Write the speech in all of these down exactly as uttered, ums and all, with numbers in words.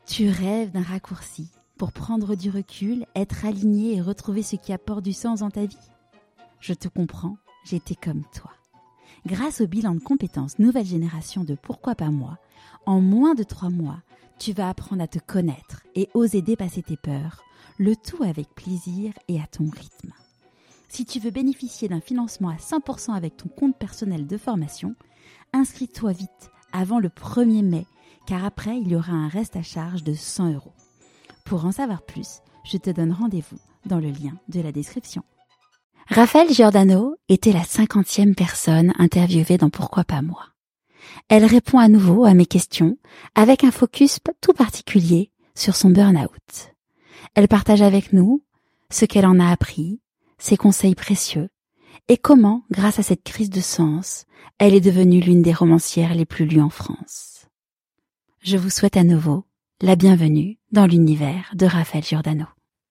Tu rêves d'un raccourci pour prendre du recul, être aligné et retrouver ce qui apporte du sens dans ta vie? Je te comprends, j'étais comme toi. Grâce au bilan de compétences nouvelle génération de Pourquoi pas moi, en moins de trois mois, tu vas apprendre à te connaître et oser dépasser tes peurs, le tout avec plaisir et à ton rythme. Si tu veux bénéficier d'un financement à cent pour cent avec ton compte personnel de formation, inscris-toi vite avant le premier mai, car après, il y aura un reste à charge de cent euros. Pour en savoir plus, je te donne rendez-vous dans le lien de la description. Raphaëlle Giordano était la cinquantième personne interviewée dans Pourquoi pas moi. Elle répond à nouveau à mes questions avec un focus tout particulier sur son burn-out. Elle partage avec nous ce qu'elle en a appris, ses conseils précieux et comment, grâce à cette crise de sens, elle est devenue l'une des romancières les plus lues en France. Je vous souhaite à nouveau la bienvenue dans l'univers de Raphaëlle Giordano.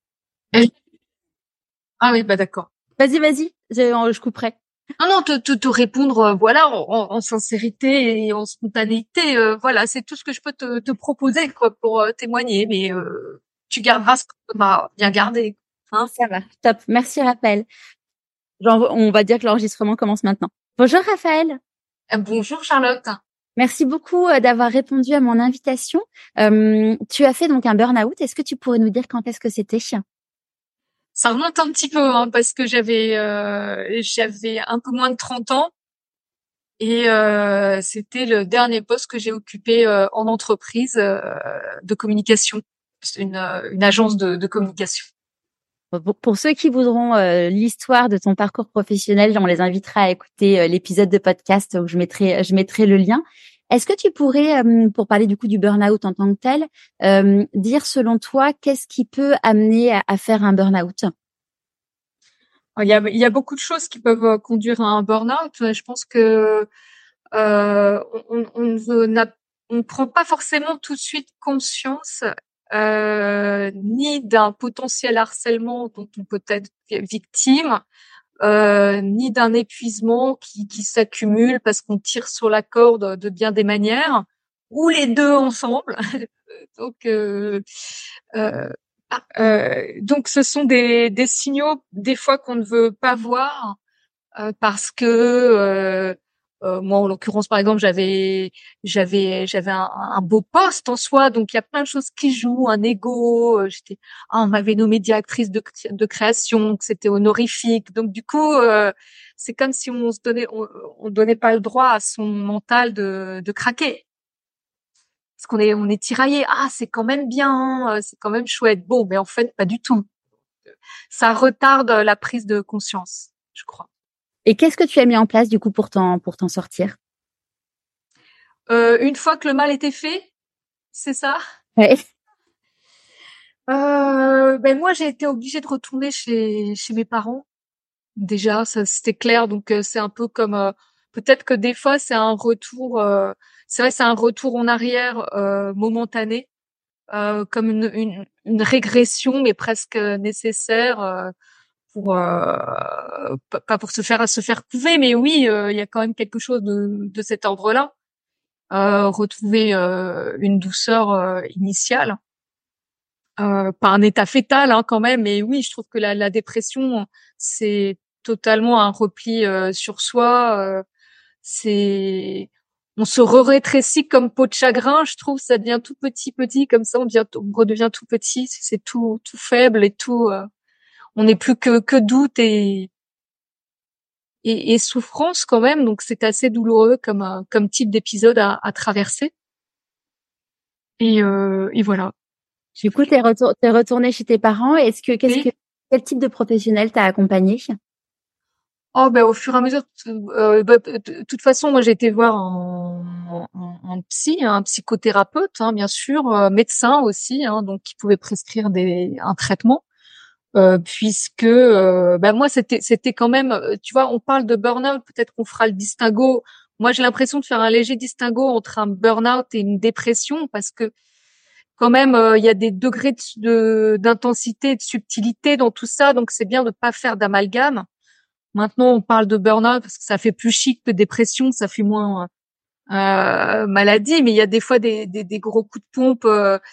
Ah oui, bah d'accord. Vas-y, vas-y, je, je couperai. Non, non, te, te, te répondre, euh, voilà, en, en sincérité et en spontanéité, euh, voilà, c'est tout ce que je peux te, te proposer, quoi, pour euh, témoigner, mais euh, tu garderas ce que m'a bien gardé. Hein, ça va, top. Merci Raphaël. Genre, on va dire que l'enregistrement commence maintenant. Bonjour Raphaël. Euh, bonjour Charlotte. Merci beaucoup d'avoir répondu à mon invitation. Euh, tu as fait donc un burn-out. Est-ce que tu pourrais nous dire quand est-ce que c'était? Ça remonte un petit peu, hein, parce que j'avais euh, j'avais un peu moins de trente ans et euh, c'était le dernier poste que j'ai occupé euh, en entreprise euh, de communication, une, une agence de, de communication. Pour ceux qui voudront euh, l'histoire de ton parcours professionnel, on les invitera à écouter euh, l'épisode de podcast où je mettrai je mettrai le lien. Est-ce que tu pourrais, euh, pour parler du coup du burn-out en tant que tel, euh, dire selon toi qu'est-ce qui peut amener à, à faire un burn-out? Il y a il y a beaucoup de choses qui peuvent conduire à un burn-out. Je pense que euh, on, on, on, on ne prend pas forcément tout de suite conscience euh, ni d'un potentiel harcèlement dont on peut être victime, euh, ni d'un épuisement qui, qui s'accumule parce qu'on tire sur la corde de bien des manières, ou les deux ensemble. donc, euh, euh, euh, donc, ce sont des, des signaux des fois qu'on ne veut pas voir euh, parce que euh, euh, moi, en l'occurrence, par exemple, j'avais, j'avais, j'avais un, un beau poste en soi, donc il y a plein de choses qui jouent, un ego. Euh, j'étais, ah, on m'avait nommée directrice de, de création, donc c'était honorifique. Donc du coup, euh, c'est comme si on se donnait, on, on donnait pas le droit à son mental de, de craquer, parce qu'on est, on est tiraillé. Ah, c'est quand même bien, c'est quand même chouette. Bon, mais en fait, pas du tout. Ça retarde la prise de conscience, je crois. Et qu'est-ce que tu as mis en place du coup pour t'en pour t'en sortir? Euh, une fois que le mal était fait, c'est ça? Ouais. Euh, ben moi j'ai été obligée de retourner chez chez mes parents. Déjà, ça c'était clair. Donc euh, c'est un peu comme euh, peut-être que des fois c'est un retour. Euh, c'est vrai, c'est un retour en arrière euh, momentané, euh, comme une, une une régression, mais presque nécessaire. Euh, pour euh, pas pour se faire se faire couver, mais oui, euh, il y a quand même quelque chose de, de cet ordre-là. Euh, retrouver euh, une douceur euh, initiale, euh, pas un état fétal hein, quand même, mais oui, je trouve que la, la dépression, c'est totalement un repli euh, sur soi. Euh, c'est on se rétrécit comme peau de chagrin, je trouve, ça devient tout petit, petit comme ça, on devient, on redevient tout petit, c'est tout, tout faible et tout. Euh, on n'est plus que que doute et Et, et souffrance quand même, donc c'est assez douloureux comme euh, comme type d'épisode à, à traverser. Et, euh, et voilà. Du coup, t'es retour, t'es retourné chez tes parents. Est-ce que qu'est-ce Et, que quel type de professionnel t'a accompagné? oh ben au fur et à mesure, euh, bah, de toute façon, moi j'ai été voir un, un, un psy, un psychothérapeute, hein, bien sûr, euh, médecin aussi, hein, donc qui pouvait prescrire des un traitement. Euh, puisque euh, bah moi c'était c'était quand même euh, tu vois on parle de burn-out, peut-être qu'on fera le distinguo. Moi j'ai l'impression de faire un léger distinguo entre un burn-out et une dépression parce que quand même euh, il y a des degrés de de- d'intensité, de subtilité dans tout ça, donc c'est bien de pas faire d'amalgame. Maintenant on parle de burn-out parce que ça fait plus chic que dépression, ça fait moins euh, maladie, mais il y a des fois des des, des gros coups de pompe euh,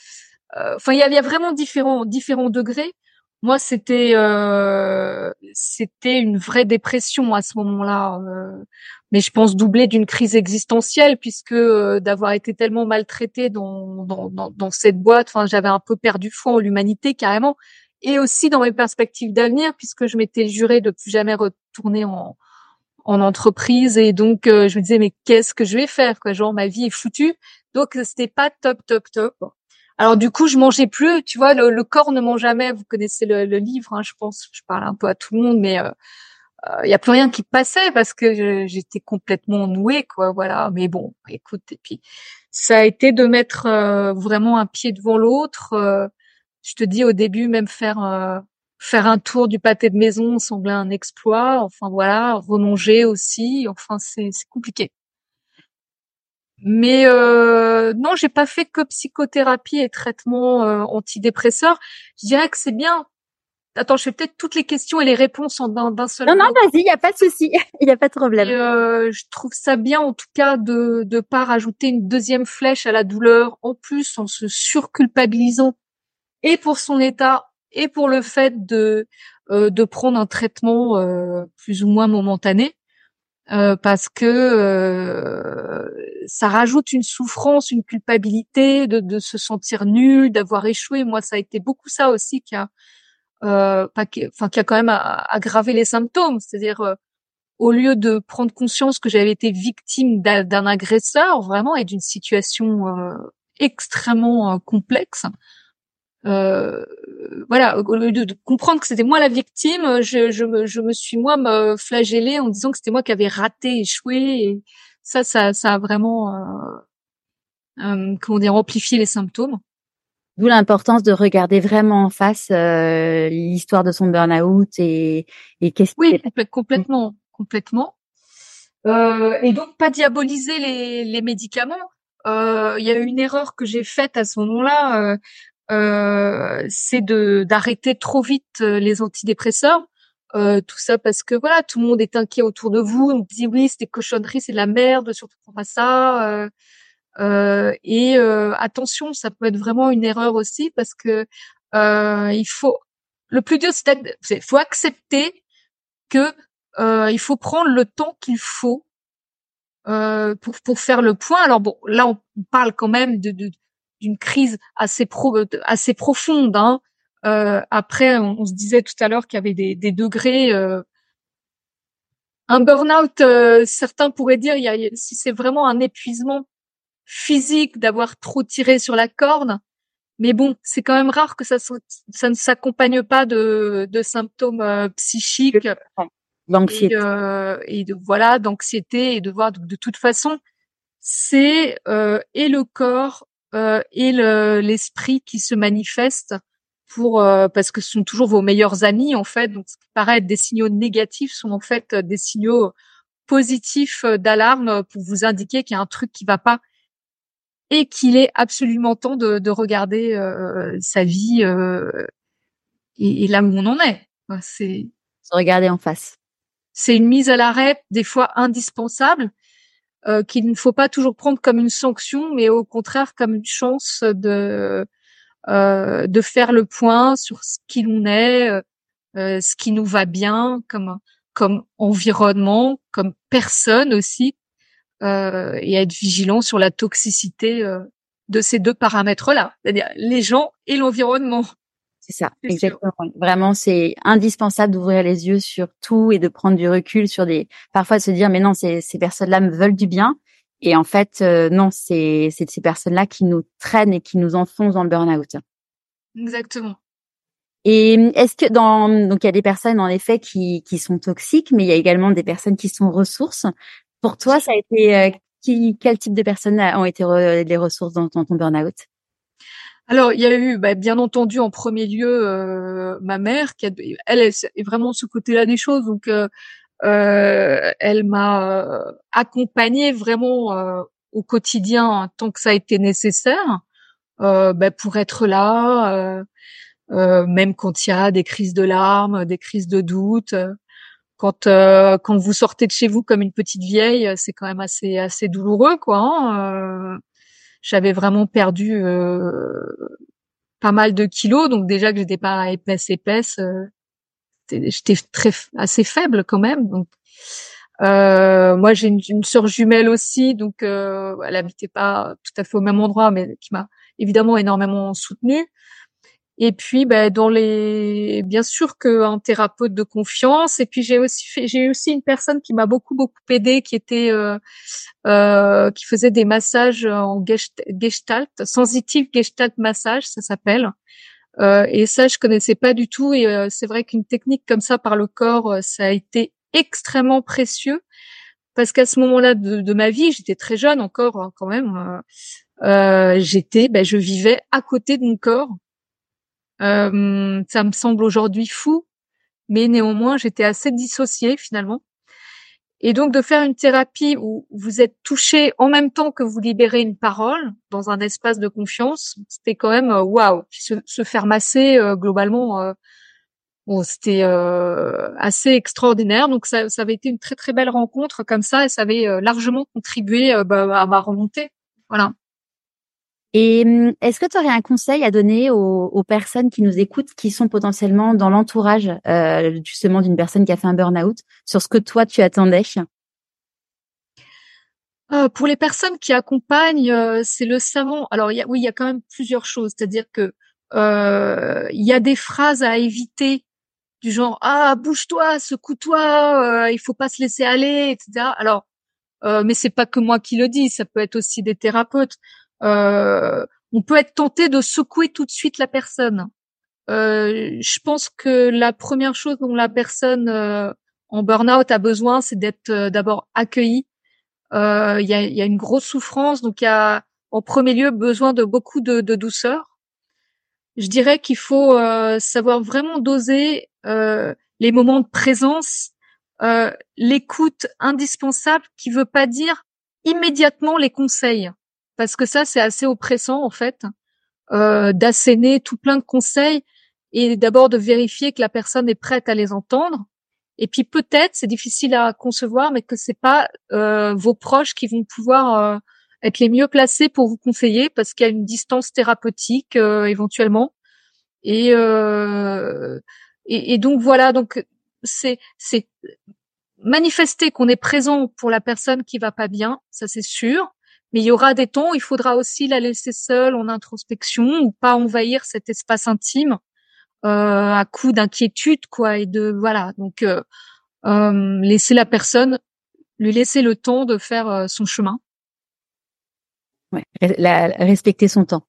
enfin, il y a, y a vraiment différents différents degrés. Moi, c'était euh, c'était une vraie dépression à ce moment-là, euh, mais je pense doublée d'une crise existentielle puisque euh, d'avoir été tellement maltraitée dans, dans dans dans cette boîte, enfin, j'avais un peu perdu foi en l'humanité carrément, et aussi dans mes perspectives d'avenir puisque je m'étais juré de plus jamais retourner en en entreprise et donc euh, je me disais mais qu'est-ce que je vais faire quoi, genre ma vie est foutue, donc c'était pas top top top. Alors du coup je mangeais plus, tu vois, le, le corps ne ment jamais, vous connaissez le, le livre, hein, je pense, je parle un peu à tout le monde, mais il euh, euh, y a plus rien qui passait parce que je, j'étais complètement nouée quoi, voilà. Mais bon, écoute, et puis ça a été de mettre euh, vraiment un pied devant l'autre. euh, je te dis au début même faire euh, faire un tour du pâté de maison semblait un exploit. Enfin voilà, remanger aussi. Enfin c'est c'est compliqué. Mais euh, non, j'ai pas fait que psychothérapie et traitement euh, antidépresseur. Je dirais que c'est bien. Attends, je fais peut-être toutes les questions et les réponses en d'un, d'un seul Non, non, bloc. vas-y, il y a pas de souci, il y a pas de Et problème. euh, je trouve ça bien, en tout cas, de de pas rajouter une deuxième flèche à la douleur, en plus en se surculpabilisant et pour son état et pour le fait de euh, de prendre un traitement euh, plus ou moins momentané. Euh, parce que euh, ça rajoute une souffrance, une culpabilité de, de se sentir nul, d'avoir échoué. Moi, ça a été beaucoup ça aussi qui a, euh, pas qui, enfin, qui a quand même a- aggravé les symptômes. C'est-à-dire, euh, au lieu de prendre conscience que j'avais été victime d'un, d'un agresseur, vraiment, et d'une situation euh, extrêmement euh, complexe, euh, voilà, au lieu de, de comprendre que c'était moi la victime, je, je, me, je me suis moi me flagellée en disant que c'était moi qui avais raté, échoué, et ça, ça, ça a vraiment, euh, euh, comment dire, amplifié les symptômes. D'où l'importance de regarder vraiment en face euh, l'histoire de son burn-out et, et qu'est-ce qui Oui, s'est complè- passé. complètement, complètement. Euh, et donc pas diaboliser les, les médicaments. Euh, Il y a eu une erreur que j'ai faite à ce moment-là, euh, euh, c'est de d'arrêter trop vite euh, les antidépresseurs. Euh, tout ça parce que voilà, tout le monde est inquiet autour de vous. On dit oui, c'est des cochonneries, c'est de la merde, surtout prends pas ça. Euh, euh, et euh, attention, ça peut être vraiment une erreur aussi parce que euh, il faut le plus dur, c'est d'ac- c'est- faut accepter que euh, il faut prendre le temps qu'il faut euh, pour pour faire le point. Alors bon, là on parle quand même de, de d'une crise assez pro assez profonde. Hein. Euh, après, on, on se disait tout à l'heure qu'il y avait des, des degrés. Euh, un burn-out, euh, certains pourraient dire, il y a, si c'est vraiment un épuisement physique d'avoir trop tiré sur la corde. Mais bon, c'est quand même rare que ça, so- ça ne s'accompagne pas de, de symptômes euh, psychiques et, L'anxiété. euh, et de voilà d'anxiété et de voir de, de toute façon c'est euh, et le corps euh, et le, l'esprit qui se manifestent pour euh, parce que ce sont toujours vos meilleurs amis en fait. Donc, ce qui paraît être des signaux négatifs sont en fait euh, des signaux positifs euh, d'alarme pour vous indiquer qu'il y a un truc qui va pas et qu'il est absolument temps de, de regarder euh, sa vie euh, et, et là où on en est. Enfin, C'est Se regarder en face. c'est une mise à l'arrêt des fois indispensable euh, qu'il ne faut pas toujours prendre comme une sanction, mais au contraire comme une chance de euh, de faire le point sur ce qui l'on est, euh, euh, ce qui nous va bien, comme comme environnement, comme personne aussi, euh, et être vigilant sur la toxicité euh, de ces deux paramètres-là, c'est-à-dire les gens et l'environnement. C'est ça, C'est sûr. exactement. Vraiment, c'est indispensable d'ouvrir les yeux sur tout et de prendre du recul sur des, parfois de se dire, mais non, ces, ces personnes-là me veulent du bien. Et en fait, euh, non, c'est, c'est ces personnes-là qui nous traînent et qui nous enfoncent dans le burn-out. Exactement. Et est-ce que dans, donc il y a des personnes en effet qui, qui sont toxiques, mais il y a également des personnes qui sont ressources. Pour Bien toi, ça sûr. a été, euh, qui, quel type de personnes ont été re- les ressources dans, dans ton burn-out? Alors, il y a eu, bah, bien entendu, en premier lieu, euh, ma mère, qui a, elle, elle, est vraiment ce côté-là des choses. Donc, euh, euh, elle m'a euh, accompagnée vraiment euh, au quotidien hein, tant que ça a été nécessaire, euh, bah, pour être là, euh, euh, même quand il y a des crises de larmes, des crises de doute. euh, Quand euh, quand vous sortez de chez vous comme une petite vieille, c'est quand même assez assez douloureux, quoi. Hein, euh, j'avais vraiment perdu. Euh, pas mal de kilos, donc déjà que j'étais pas épaisse épaisse, euh, j'étais très assez faible quand même. Donc euh, moi j'ai une, une sœur jumelle aussi, donc euh, elle habitait pas tout à fait au même endroit, mais qui m'a évidemment énormément soutenue. Et puis, ben, dans les, bien sûr qu'un thérapeute de confiance. Et puis, j'ai aussi fait, j'ai aussi une personne qui m'a beaucoup, beaucoup aidée, qui était, euh, euh, qui faisait des massages en gest- gestalt, sensitive gestalt massage, ça s'appelle. Euh, et ça, je connaissais pas du tout. Et euh, c'est vrai qu'une technique comme ça par le corps, euh, ça a été extrêmement précieux. Parce qu'à ce moment-là de, de ma vie, j'étais très jeune encore, hein, quand même. Euh, euh, j'étais, ben, je vivais à côté de mon corps. Euh, ça me semble aujourd'hui fou, mais néanmoins, j'étais assez dissociée finalement. Et donc de faire une thérapie où vous êtes touché en même temps que vous libérez une parole dans un espace de confiance, c'était quand même euh, waouh. Puis Se, se faire masser euh, globalement, euh, bon, c'était euh, assez extraordinaire. Donc ça, ça avait été une très très belle rencontre comme ça, et ça avait euh, largement contribué euh, bah, à ma remontée. Voilà. Et hum, est-ce que tu aurais un conseil à donner aux, aux personnes qui nous écoutent, qui sont potentiellement dans l'entourage euh, justement d'une personne qui a fait un burn-out, sur ce que toi tu attendais? Euh, pour les personnes qui accompagnent, euh, c'est le savant. Alors, il y a, oui, il y a quand même plusieurs choses. C'est-à-dire que euh, il y a des phrases à éviter du genre ah bouge-toi, secoue-toi, euh, il faut pas se laisser aller, et cetera. Alors, euh, mais c'est pas que moi qui le dis, ça peut être aussi des thérapeutes. Euh, on peut être tenté de secouer tout de suite la personne. Euh, je pense que la première chose dont la personne euh, en burn-out a besoin, c'est d'être euh, d'abord accueillie. Euh, Il y, a, il y a une grosse souffrance, donc il y a en premier lieu besoin de beaucoup de, de douceur. Je dirais qu'il faut euh, savoir vraiment doser euh, les moments de présence, euh, l'écoute indispensable, qui veut pas dire immédiatement les conseils, parce que ça c'est assez oppressant en fait, euh, d'asséner tout plein de conseils et d'abord de vérifier que la personne est prête à les entendre. Et puis peut-être, c'est difficile à concevoir, mais que c'est pas euh, vos proches qui vont pouvoir euh, être les mieux placés pour vous conseiller, parce qu'il y a une distance thérapeutique euh, éventuellement. Et, euh, et et donc voilà, donc c'est c'est manifester qu'on est présent pour la personne qui va pas bien, ça c'est sûr. Mais il y aura des temps où il faudra aussi la laisser seule en introspection, ou pas envahir cet espace intime euh, à coup d'inquiétude, quoi, et de voilà. Donc euh, euh, laisser la personne, lui laisser le temps de faire euh, son chemin. Ouais, la, respecter son temps.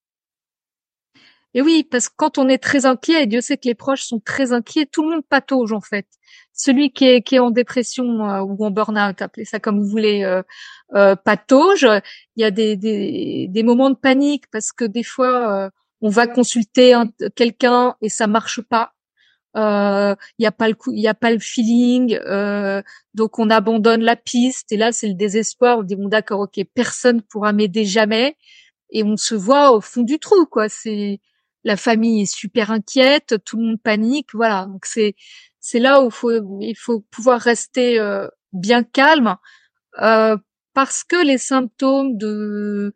Et oui, parce que quand on est très inquiet, et Dieu sait que les proches sont très inquiets, tout le monde patauge en fait. Celui qui est, qui est en dépression euh, ou en burn-out, appelez ça comme vous voulez, euh, euh, patauge. Il y a des, des, des moments de panique parce que des fois, euh, on va consulter un- quelqu'un et ça marche pas. Euh, Il y a pas le coup, il y a pas le feeling, euh, donc on abandonne la piste. Et là, c'est le désespoir. On dit bon, d'accord, ok, personne pourra m'aider jamais, et on se voit au fond du trou, quoi. C'est la famille est super inquiète, tout le monde panique, voilà. Donc c'est c'est là où faut il faut pouvoir rester euh, bien calme, euh, parce que les symptômes de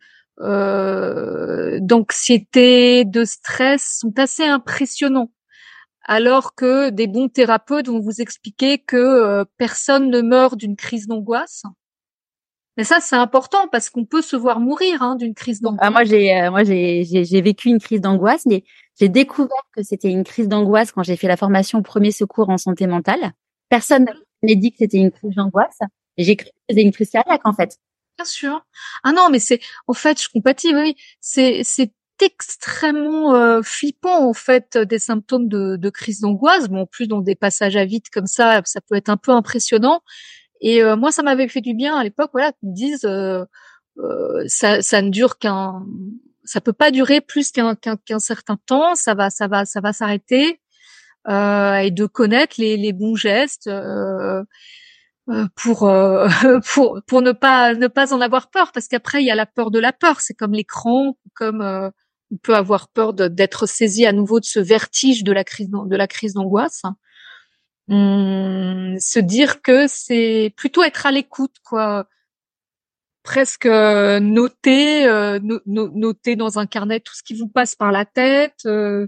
euh, d'anxiété, de stress sont assez impressionnants. Alors que des bons thérapeutes vont vous expliquer que euh, personne ne meurt d'une crise d'angoisse. Mais ça, c'est important parce qu'on peut se voir mourir hein, d'une crise d'angoisse. Ah, moi, j'ai, euh, moi, j'ai, j'ai, j'ai vécu une crise d'angoisse, mais j'ai découvert que c'était une crise d'angoisse quand j'ai fait la formation au premier secours en santé mentale. Personne ne m'avait dit que c'était une crise d'angoisse. Et j'ai cru que c'était une crise cardiaque, en fait. Bien sûr. Ah non, mais c'est, en fait, je compatis, oui, c'est, c'est extrêmement euh, flippant, en fait, des symptômes de, de crise d'angoisse. Bon, en plus, dans des passages à vide comme ça, ça peut être un peu impressionnant. Et euh, moi, ça m'avait fait du bien à l'époque, voilà, qu'ils me disent, euh, euh, ça, ça ne dure qu'un, ça peut pas durer plus qu'un, qu'un, qu'un certain temps. Ça va, ça va, ça va s'arrêter. Euh, et de connaître les, les bons gestes. Euh, euh, pour euh, pour pour ne pas ne pas en avoir peur, parce qu'après il y a la peur de la peur, c'est comme l'écran, comme euh, on peut avoir peur de, d'être saisi à nouveau de ce vertige de la crise de la crise d'angoisse. Hum, se dire que c'est plutôt être à l'écoute, quoi. presque euh, noter, euh, no- no- noter dans un carnet tout ce qui vous passe par la tête. Euh,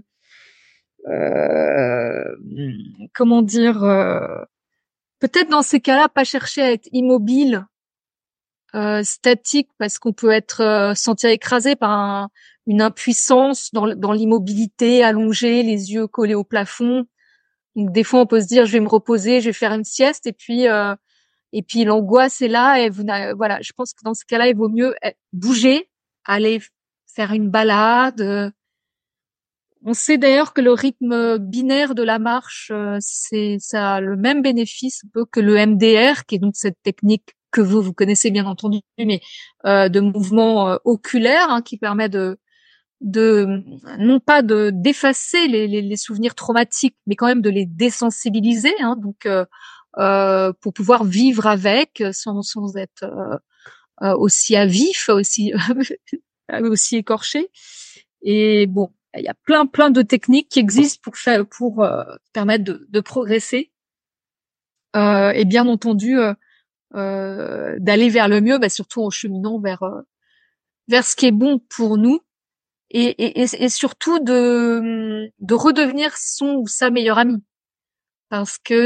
euh, comment dire euh, Peut-être dans ces cas-là, pas chercher à être immobile, euh, statique, parce qu'on peut être euh, sentir écrasé par un- une impuissance dans, l- dans l'immobilité, allongé, les yeux collés au plafond. Donc des fois, on peut se dire, je vais me reposer, je vais faire une sieste, et puis euh, et puis l'angoisse est là. Et vous, n'a- voilà, je pense que dans ce cas-là, il vaut mieux eh, bouger, aller f- faire une balade. euh. On sait d'ailleurs que le rythme binaire de la marche, euh, c'est ça a le même bénéfice un peu que le M D R, qui est donc cette technique que vous vous connaissez bien entendu, mais euh, de mouvement euh, oculaire, hein, qui permet de de non pas de d'effacer les, les, les souvenirs traumatiques, mais quand même de les désensibiliser, hein, donc euh, euh, pour pouvoir vivre avec sans sans être euh, euh, aussi à vif, aussi aussi écorché. Et bon, il y a plein plein de techniques qui existent pour faire pour euh, permettre de, de progresser, euh, et bien entendu euh, euh, d'aller vers le mieux, bah, surtout en cheminant vers euh, vers ce qui est bon pour nous. Et, et, et, et surtout de, de redevenir son ou sa meilleure amie. Parce que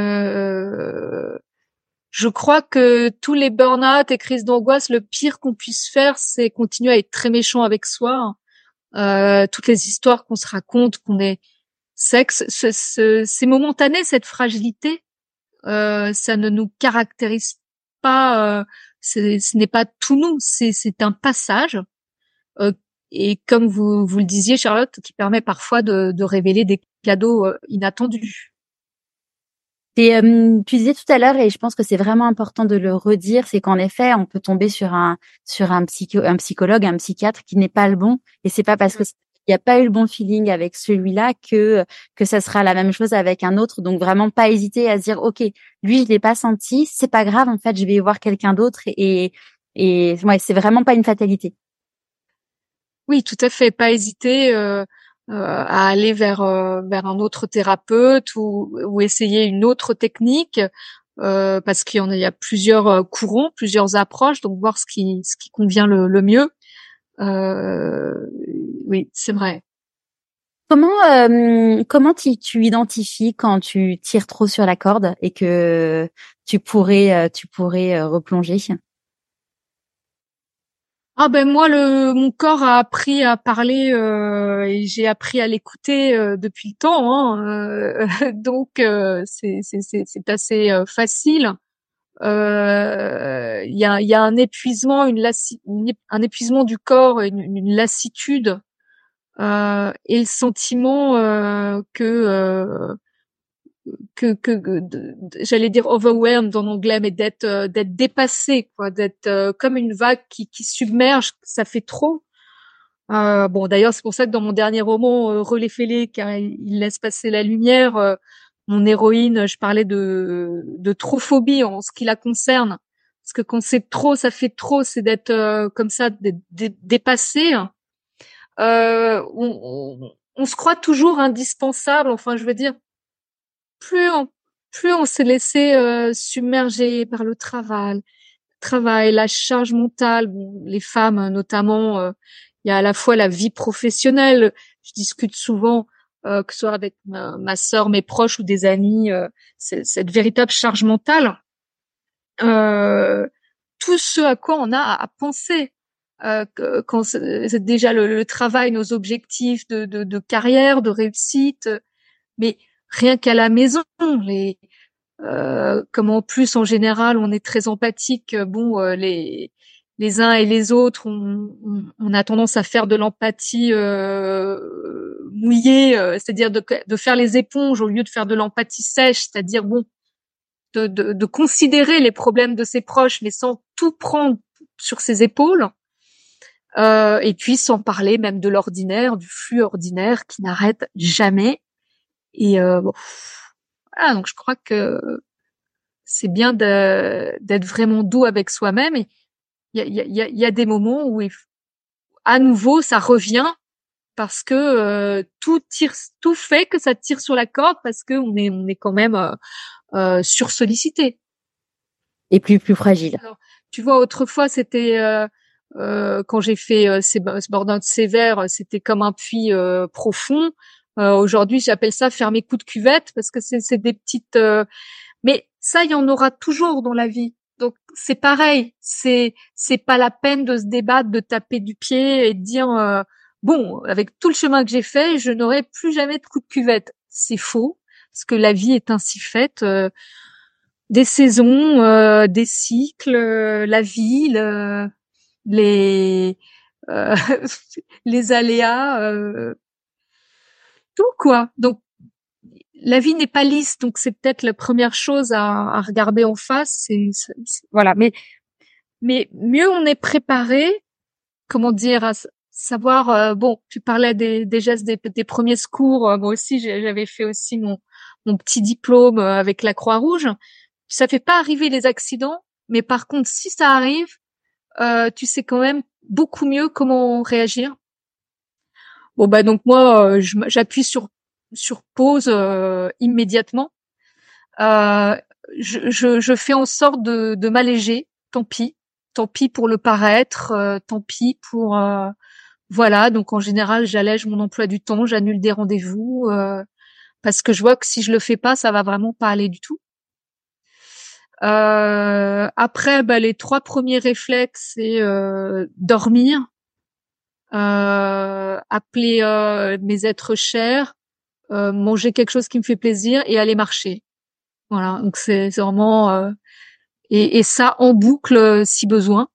euh, je crois que tous les burn-out et crises d'angoisse, le pire qu'on puisse faire, c'est continuer à être très méchant avec soi. Euh, toutes les histoires qu'on se raconte, qu'on est sexe, ce, ce, c'est momentané, cette fragilité. Euh, ça ne nous caractérise pas. Euh, c'est, ce n'est pas tout nous. C'est, c'est un passage. Euh, et comme vous, vous le disiez, Charlotte, qui permet parfois de, de révéler des cadeaux euh, inattendus. Et euh, tu disais tout à l'heure, et je pense que c'est vraiment important de le redire, c'est qu'en effet, on peut tomber sur un sur un psycho, un psychologue, un psychiatre qui n'est pas le bon, et c'est pas parce que il n'y a pas eu le bon feeling avec celui-là que que ça sera la même chose avec un autre. Donc vraiment pas hésiter à se dire, ok, lui je l'ai pas senti, c'est pas grave, en fait, je vais voir quelqu'un d'autre, et et ouais, c'est vraiment pas une fatalité. Oui, tout à fait. Pas hésiter euh, euh, à aller vers euh, vers un autre thérapeute ou, ou essayer une autre technique, euh, parce qu'il y en a, il y a plusieurs euh, courants, plusieurs approches, donc voir ce qui ce qui convient le, le mieux. Euh, oui, c'est vrai. Comment euh, comment tu, tu identifies quand tu tires trop sur la corde et que tu pourrais euh, tu pourrais euh, replonger? Ah ben moi le mon corps a appris à parler, euh, et j'ai appris à l'écouter euh, depuis le temps, hein, euh, donc euh, c'est c'est c'est c'est assez euh, facile. Euh, Il y a il y a un épuisement, une lassi- une ép- un épuisement du corps, une, une lassitude, euh, et le sentiment euh, que euh, que, que, que de- de- j'allais dire overwhelmed en anglais, mais d'être euh, d'être dépassé, quoi, d'être euh, comme une vague qui, qui submerge, ça fait trop. Euh, bon, d'ailleurs, c'est pour ça que dans mon dernier roman, euh, Relais fêlés, car il, il laisse passer la lumière, euh, mon héroïne, je parlais de, de trophobie en ce qui la concerne. Parce que quand c'est trop, ça fait trop, c'est d'être euh, comme ça, d'être dé- dépassé. Euh, on, on, on se croit toujours indispensable. Enfin, je veux dire, plus on, plus on s'est laissé euh, submerger par le travail, travail, la charge mentale. Bon, les femmes, euh, notamment, euh, il y a à la fois la vie professionnelle. Je discute souvent, euh, que ce soit avec ma, ma sœur, mes proches ou des amis, euh, c'est- cette véritable charge mentale. Euh, tout ce à quoi on a à, à penser. Euh, que- quand c'est c'est déjà le, le travail, nos objectifs de, de, de carrière, de réussite, mais rien qu'à la maison, les, euh, comme en plus en général on est très empathique, euh, bon, euh, les les uns et les autres, on, on, on a tendance à faire de l'empathie euh, mouillée, euh, c'est-à-dire de, de faire les éponges au lieu de faire de l'empathie sèche, c'est-à-dire bon, de, de, de considérer les problèmes de ses proches, mais sans tout prendre sur ses épaules, euh, et puis sans parler même de l'ordinaire, du flux ordinaire qui n'arrête jamais. Et euh, bon, voilà, donc je crois que c'est bien de, d'être vraiment doux avec soi-même. Et il y a, il y a, il y a des moments où il, à nouveau ça revient parce que euh, tout tire, tout fait que ça tire sur la corde parce que on est, on est quand même euh, euh, sursollicité. Et plus plus fragile. tu vois, autrefois, c'était euh, euh, quand j'ai fait euh, ces, ce burn-out sévère, c'était comme un puits euh, profond. Euh, aujourd'hui, j'appelle ça faire mes coups de cuvette parce que c'est, c'est des petites. Euh, mais ça, il y en aura toujours dans la vie. Donc c'est pareil. C'est c'est pas la peine de se débattre, de taper du pied et de dire euh, bon, avec tout le chemin que j'ai fait, je n'aurai plus jamais de coups de cuvette. C'est faux parce que la vie est ainsi faite. Euh, des saisons, euh, des cycles, euh, la vie, le- les euh, les aléas, euh, tout quoi. Donc la vie n'est pas lisse, donc c'est peut-être la première chose à, à regarder en face. C'est, c'est- c'est- voilà, mais mais mieux on est préparé, comment dire, à s- savoir. Euh, bon, tu parlais des, des gestes des, des premiers secours. Euh, moi aussi, j'ai- j'avais fait aussi mon mon petit diplôme euh, avec la Croix-Rouge. Ça fait pas arriver les accidents, mais par contre, si ça arrive, euh, tu sais quand même beaucoup mieux comment réagir. Bon bah donc moi, euh, je m- j'appuie sur sur pause euh, immédiatement. Euh, je, je, je fais en sorte de, de m'alléger. Tant pis, tant pis pour le paraître, euh, tant pis pour euh, voilà. Donc en général, j'allège mon emploi du temps, j'annule des rendez-vous euh, parce que je vois que si je le fais pas, ça va vraiment pas aller du tout. Euh, après, bah, les trois premiers réflexes, c'est euh, dormir, euh, appeler euh, mes êtres chers, euh, manger quelque chose qui me fait plaisir et aller marcher. Voilà, donc c'est c'est vraiment euh, et, et ça en boucle euh, si besoin.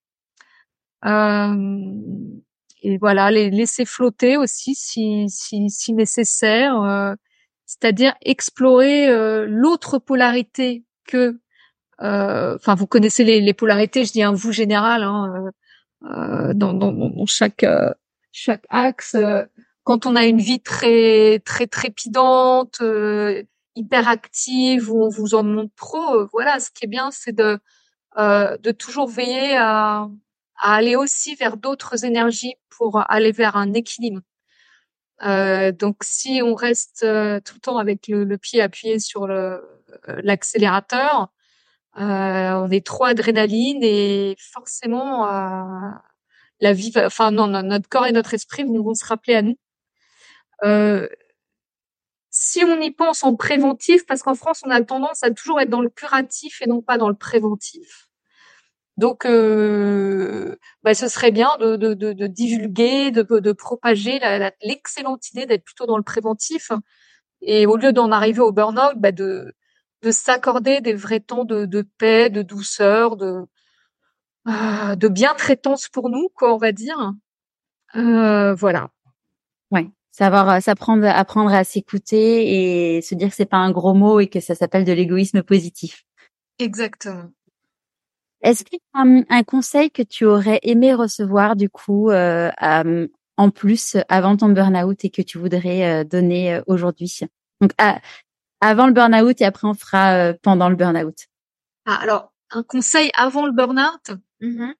Euh, et voilà, les laisser flotter aussi si si, si nécessaire, euh, c'est-à-dire explorer euh, l'autre polarité que euh, enfin vous connaissez les, les polarités, je dis un vous général hein, euh, dans, dans, dans chaque euh, chaque axe. Euh, quand on a une vie très très trépidante, euh, hyper active, où on vous en montre trop, euh, voilà, ce qui est bien, c'est de euh, de toujours veiller à à aller aussi vers d'autres énergies pour aller vers un équilibre. Euh, donc si on reste euh, tout le temps avec le, le pied appuyé sur le l'accélérateur, euh, on est trop adrénaline et forcément euh, la vie, va, enfin non, non, notre corps et notre esprit vont, vont se rappeler à nous. Euh, si on y pense en préventif, parce qu'en France on a tendance à toujours être dans le curatif et non pas dans le préventif. Donc, euh, bah, ce serait bien de, de, de, de divulguer, de, de propager la, la, l'excellente idée d'être plutôt dans le préventif. Et au lieu d'en arriver au burn-out, bah, de, de s'accorder des vrais temps de, de paix, de douceur, de, euh, de bientraitance pour nous, quoi, on va dire. Euh, voilà. Ouais, savoir euh, s'apprendre, apprendre à s'écouter et se dire que c'est pas un gros mot et que ça s'appelle de l'égoïsme positif. Exactement. Est-ce qu'il y a un, un conseil que tu aurais aimé recevoir du coup euh, euh, en plus avant ton burn-out et que tu voudrais euh, donner euh, aujourd'hui? Donc à- avant le burn-out et après on fera euh, pendant le burn-out. Ah, alors, un conseil avant le burn-out? Mm-hmm.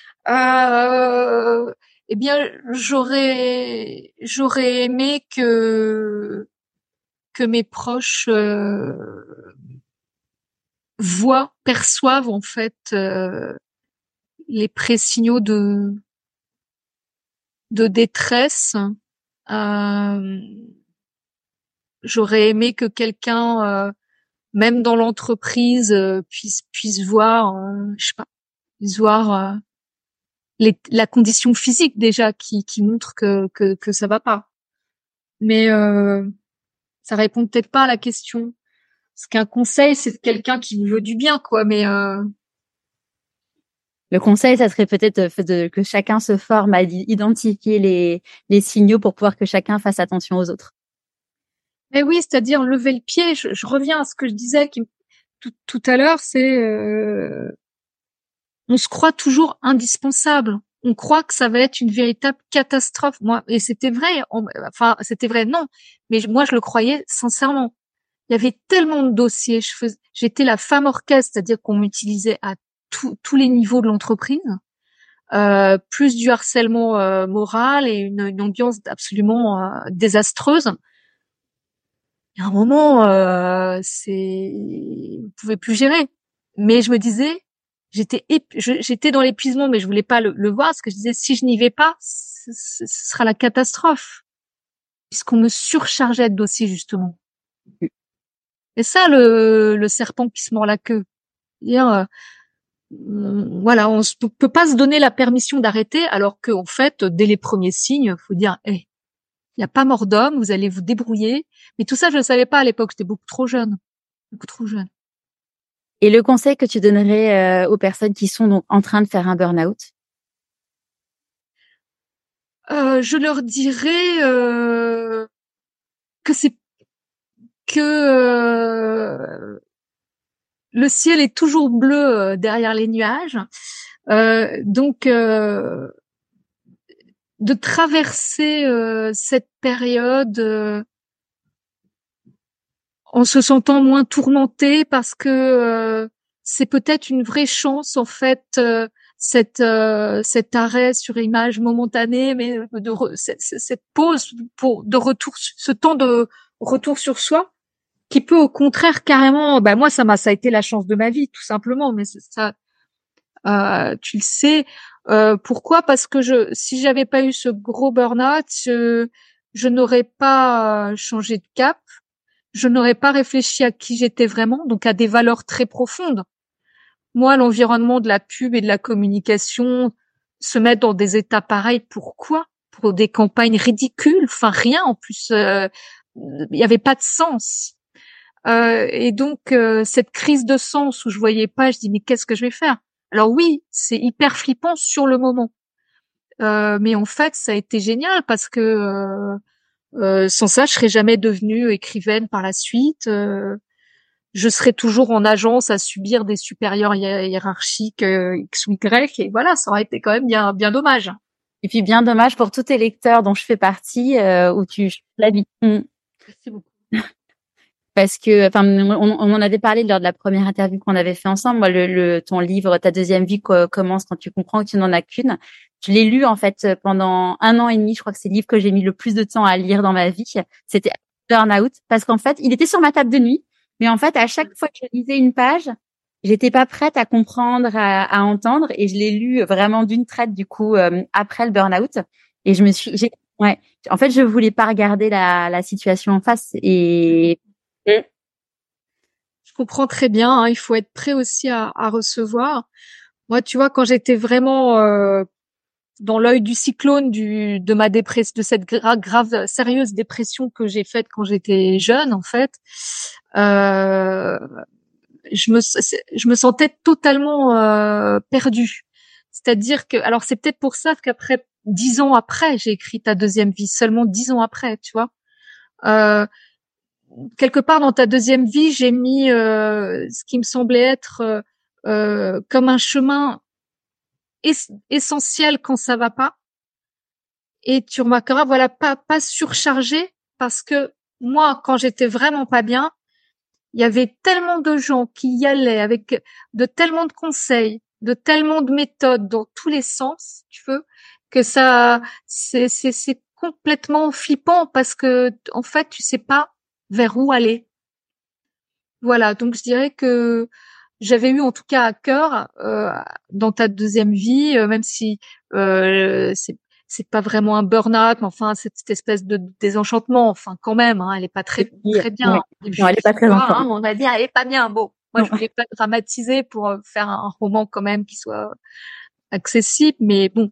Euh, eh bien, j'aurais, j'aurais aimé que, que mes proches euh, voient, perçoivent en fait euh, les pré-signaux de, de détresse. Euh, j'aurais aimé que quelqu'un, euh, même dans l'entreprise, euh, puisse puisse voir, euh, je sais pas, puisse voir euh, les, la condition physique déjà qui, qui montre que, que que ça va pas. Mais euh, ça répond peut-être pas à la question. Parce qu'un conseil, c'est quelqu'un qui vous veut du bien, quoi. Mais euh... Le conseil, ça serait peut-être de, de, que chacun se forme à identifier les, les signaux pour pouvoir que chacun fasse attention aux autres. mais oui, c'est-à-dire lever le pied. Je, je reviens à ce que je disais qui, tout, tout à l'heure, c'est euh... on se croit toujours indispensable. On croit que ça va être une véritable catastrophe. Moi, et c'était vrai. On, enfin, c'était vrai, non. Mais moi, je le croyais sincèrement. Il y avait tellement de dossiers. Je fais, j'étais la femme orchestre, c'est-à-dire qu'on m'utilisait à tout, tous les niveaux de l'entreprise. Euh, plus du harcèlement euh, moral et une, une ambiance absolument euh, désastreuse. Et à un moment, euh, c'est, vous pouvez plus gérer. Mais je me disais, j'étais ép- je- j'étais dans l'épuisement, mais je voulais pas le, le voir parce que je disais si je n'y vais pas, ce, ce- ce sera la catastrophe, puisqu'on me surchargeait de dossiers justement. Et ça, le, le serpent qui se mord la queue. C'est-à-dire, euh, on- voilà, on ne peut pas se donner la permission d'arrêter, alors qu'en fait, dès les premiers signes, faut dire, eh, il n'y a pas mort d'homme, vous allez vous débrouiller. Mais tout ça, je ne le savais pas à l'époque, j'étais beaucoup trop jeune, beaucoup trop jeune. Et le conseil que tu donnerais euh, aux personnes qui sont donc en train de faire un burn-out? Euh, je leur dirais euh, que c'est que euh, le ciel est toujours bleu euh, derrière les nuages, euh, donc euh, de traverser euh, cette période euh, en se sentant moins tourmenté parce que euh, c'est peut-être une vraie chance en fait euh, cette euh, cet arrêt sur image momentanée, mais de re- cette, cette pause pour de retour, ce temps de retour sur soi qui peut au contraire carrément, bah moi ça m'a ça a été la chance de ma vie tout simplement, mais ça euh, tu le sais. Euh, pourquoi? Parce que je si j'avais pas eu ce gros burn-out, je, je n'aurais pas changé de cap, je n'aurais pas réfléchi à qui j'étais vraiment, donc à des valeurs très profondes. Moi, l'environnement de la pub et de la communication, se mettre dans des états pareils, pourquoi? Pour des campagnes ridicules, enfin rien en plus, euh, il n'y avait pas de sens. Euh, et donc euh, cette crise de sens où je voyais pas, je dis mais qu'est-ce que je vais faire? Alors oui, c'est hyper flippant sur le moment, euh, mais en fait ça a été génial parce que euh, euh, sans ça je serais jamais devenue écrivaine par la suite. Euh, je serais toujours en agence à subir des supérieurs hi- hiérarchiques euh, X ou Y et voilà, ça aurait été quand même bien bien dommage. Et puis bien dommage pour tous tes lecteurs dont je fais partie, euh, où tu changes la vie. Mm. Merci beaucoup. Parce que, enfin, on, on en avait parlé lors de la première interview qu'on avait fait ensemble. Moi, le, le ton livre, Ta deuxième vie co- commence quand tu comprends que tu n'en as qu'une. Je l'ai lu en fait pendant un an et demi. Je crois que c'est le livre que j'ai mis le plus de temps à lire dans ma vie. C'était Burnout, parce qu'en fait, il était sur ma table de nuit, mais en fait, à chaque fois que je lisais une page, j'étais pas prête à comprendre, à, à entendre, et je l'ai lu vraiment d'une traite du coup euh, après le burn-out. Et je me suis, j'ai, ouais, en fait, je voulais pas regarder la, la situation en face et Je comprends très bien, hein, il faut être prêt aussi à, à recevoir. Moi, tu vois, quand j'étais vraiment euh, dans l'œil du cyclone du de ma dépression, de cette gra- grave sérieuse dépression que j'ai faite quand j'étais jeune, en fait, euh, je me je me sentais totalement euh, perdue. C'est-à-dire que, alors c'est peut-être pour ça qu'après dix ans après, j'ai écrit Ta deuxième vie, seulement dix ans après, tu vois. Euh, quelque part dans Ta deuxième vie, j'ai mis euh, ce qui me semblait être euh, euh, comme un chemin es- essentiel quand ça va pas. Et tu remarqueras, voilà, pas pas surchargé parce que moi, quand j'étais vraiment pas bien, il y avait tellement de gens qui y allaient avec de tellement de conseils, de tellement de méthodes dans tous les sens, tu veux, que ça, c'est c'est c'est complètement flippant parce que en fait, tu sais pas vers où aller. Voilà, donc je dirais que j'avais eu en tout cas à cœur euh, dans Ta deuxième vie, euh, même si euh, c'est c'est pas vraiment un burn-out, mais enfin cette, cette espèce de désenchantement, enfin quand même, hein, elle est pas très très bien. ouais. Et puis Non, elle est pas tu très vois, ensemble. hein, on va dire elle est pas bien. Bon, moi Non. je voulais pas dramatiser pour euh, faire un roman quand même qui soit accessible, mais bon.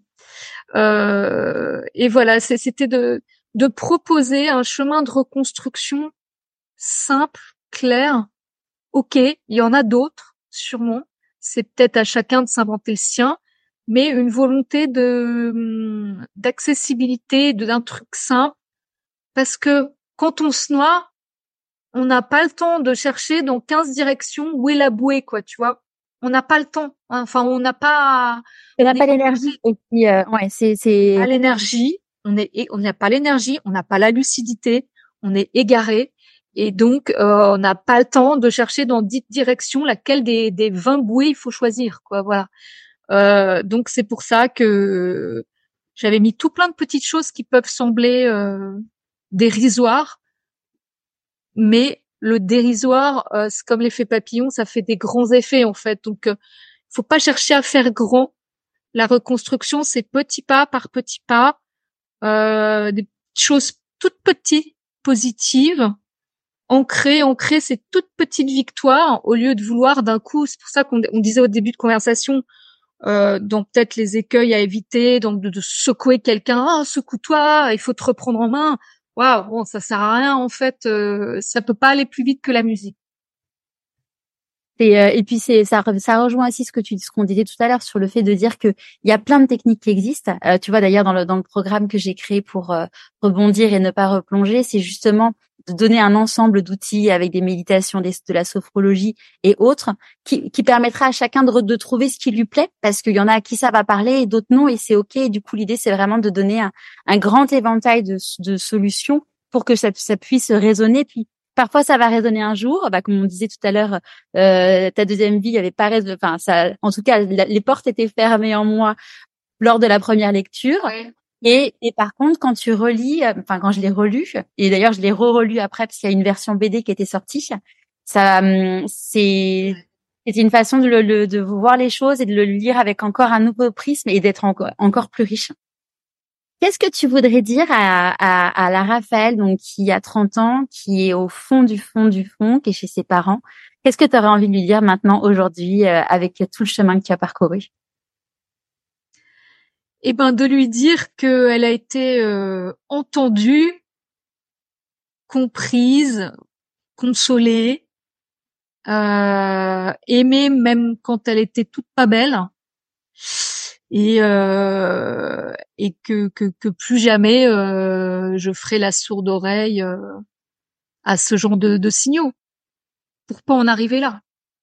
Euh, et voilà, c'est- c'était de de proposer un chemin de reconstruction simple, clair. Ok, il y en a d'autres, sûrement. C'est peut-être à chacun de s'inventer le sien, mais une volonté de hum, d'accessibilité, de- d'un truc simple, parce que quand on se noie, on n'a pas le temps de chercher dans quinze directions où est la bouée, quoi, tu vois. On n'a pas le temps. Hein. Enfin, on n'a pas, Elle n'a on est pas l'énergie. Et puis, euh, ouais, c'est, à c'est, l'énergie, on est, on n'a pas l'énergie, on n'a pas la lucidité, on est égaré. Et donc, euh, on n'a pas le temps de chercher dans dix directions laquelle des, des vingt bouées il faut choisir, quoi. Voilà. Euh, donc, c'est pour ça que j'avais mis tout plein de petites choses qui peuvent sembler euh, dérisoires, mais le dérisoire, euh, c'est comme l'effet papillon, ça fait des grands effets en fait. Donc, euh, faut pas chercher à faire grand. La reconstruction, c'est petit pas par petit pas, euh, des choses toutes petites, positives, ancrer, ancrer ces toutes petites victoires au lieu de vouloir d'un coup. C'est pour ça qu'on on disait au début de conversation, euh, dans peut-être les écueils à éviter, donc de, de secouer quelqu'un, ah, secoue-toi, il faut te reprendre en main. Waouh, bon, ça sert à rien en fait. Euh, ça peut pas aller plus vite que la musique. Et, euh, et puis c'est ça, ça rejoint aussi ce que tu, ce qu'on disait tout à l'heure sur le fait de dire que il y a plein de techniques qui existent. Euh, tu vois d'ailleurs dans le dans le programme que j'ai créé pour euh, rebondir et ne pas replonger, c'est justement de donner un ensemble d'outils avec des méditations, des, de la sophrologie et autres, qui, qui permettra à chacun de, de trouver ce qui lui plaît, parce qu'il y en a à qui ça va parler et d'autres non, et c'est ok. Et du coup l'idée c'est vraiment de donner un, un grand éventail de, de solutions pour que ça, ça puisse résonner. Puis parfois, ça va résonner un jour. Bah, comme on disait tout à l'heure, euh, ta deuxième vie, il y avait pas résonné. Enfin, ça, en tout cas, la, les portes étaient fermées en moi lors de la première lecture. Ouais. Et, et par contre, quand tu relis, euh, enfin, quand je l'ai relu, et d'ailleurs, je l'ai re-relu après parce qu'il y a une version B D qui était sortie, ça, hum, c'est, c'était une façon de, le, le, de voir les choses et de le lire avec encore un nouveau prisme et d'être encore, encore plus riche. Qu'est-ce que tu voudrais dire à, à, à la Raphaël, donc qui a trente ans, qui est au fond du fond du fond, qui est chez ses parents? Qu'est-ce que tu aurais envie de lui dire maintenant, aujourd'hui, euh, avec tout le chemin que tu as parcouru? Eh ben, de lui dire qu'elle a été euh, entendue, comprise, consolée, euh, aimée même quand elle était toute pas belle. Et euh, et que, que que plus jamais euh, je ferai la sourde oreille euh, à ce genre de, de signaux pour pas en arriver là.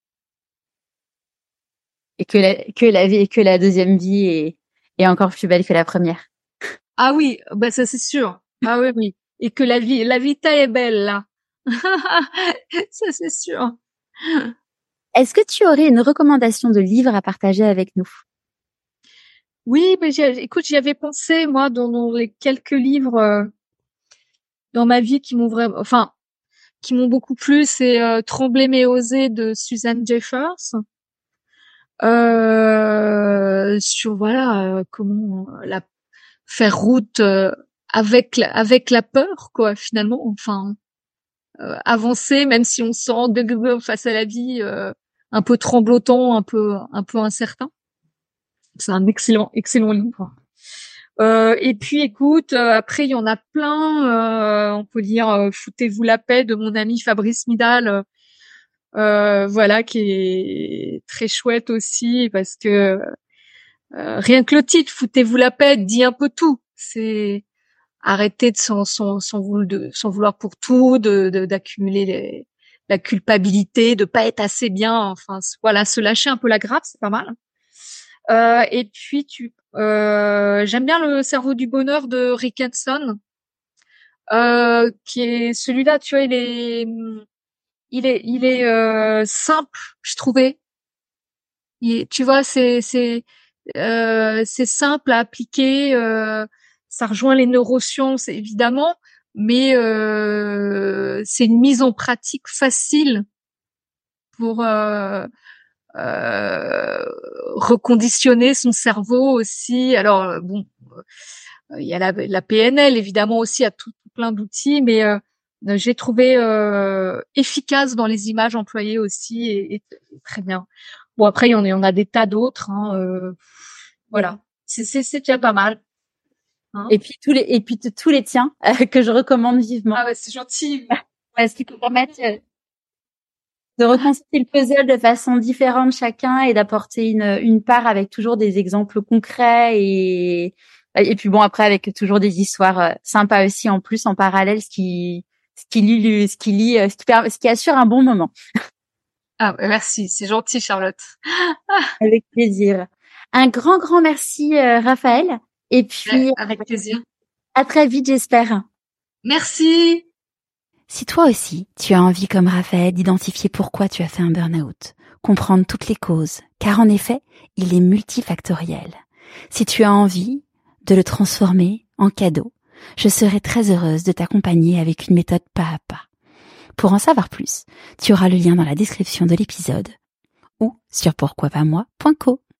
Et que la, que la vie, que la deuxième vie est, est encore plus belle que la première. Ah oui, bah ça c'est sûr. Ah oui oui. Et que la vie la vita est belle là. Ça c'est sûr. Est-ce que tu aurais une recommandation de livre à partager avec nous? Oui, mais j'ai, écoute, j'y avais pensé moi dans, dans les quelques livres euh, dans ma vie qui m'ont vraiment, enfin, qui m'ont beaucoup plu, c'est euh, Trembler mais oser de Suzanne Jeffers. Euh, sur voilà euh, comment euh, la faire route euh, avec la, avec la peur quoi finalement, enfin euh, avancer même si on se sent gueugue face à la vie, euh, un peu tremblotant, un peu un peu incertain. C'est un excellent excellent livre. Euh, et puis écoute, euh, après il y en a plein. Euh, on peut lire euh, Foutez-vous la paix de mon ami Fabrice Midal, euh, voilà, qui est très chouette aussi parce que euh, rien que le titre Foutez-vous la paix dit un peu tout. C'est arrêter de s'en, s'en, s'en vouloir, de, s'en vouloir pour tout, de, de d'accumuler les, la culpabilité, de pas être assez bien. Enfin voilà, se lâcher un peu la grappe, c'est pas mal. Euh, et puis tu, euh, j'aime bien Le cerveau du bonheur de Rick Hanson, euh, qui est celui-là, tu vois, il est, il est, il est euh, simple, je trouvais. Il, tu vois, c'est, c'est, euh, c'est simple à appliquer. Euh, ça rejoint les neurosciences évidemment, mais euh, c'est une mise en pratique facile pour euh, euh, reconditionner son cerveau aussi. Alors bon, euh, il y a la, la P N L évidemment aussi, à tout, tout plein d'outils, mais euh, j'ai trouvé euh, efficace dans les images employées aussi et, et très bien. Bon après il y en a, il y en a des tas d'autres. Hein, euh, voilà, c'est, c'est, c'est déjà pas mal. Hein, Et puis tous les, et puis t- tous les tiens euh, que je recommande vivement. ah ouais, c'est gentil. Parce qu'ils peut permettre euh, de reconstituer le puzzle de façon différente chacun et d'apporter une, une part avec toujours des exemples concrets et, et puis bon, après avec toujours des histoires euh, sympas aussi en plus, en parallèle, ce qui, ce qui lie, ce qui lie, euh, ce qui, per- ce qui assure un bon moment. Ah ouais, merci, c'est gentil Charlotte. Avec plaisir. Un grand, grand merci, euh, Raphaël. Et puis, Ouais, avec plaisir. à très vite, j'espère. Merci. Si toi aussi, tu as envie, comme Raphaël, d'identifier pourquoi tu as fait un burn-out, comprendre toutes les causes, car en effet, il est multifactoriel. Si tu as envie de le transformer en cadeau, je serai très heureuse de t'accompagner avec une méthode pas à pas. Pour en savoir plus, tu auras le lien dans la description de l'épisode ou sur pourquoi pas moi point co.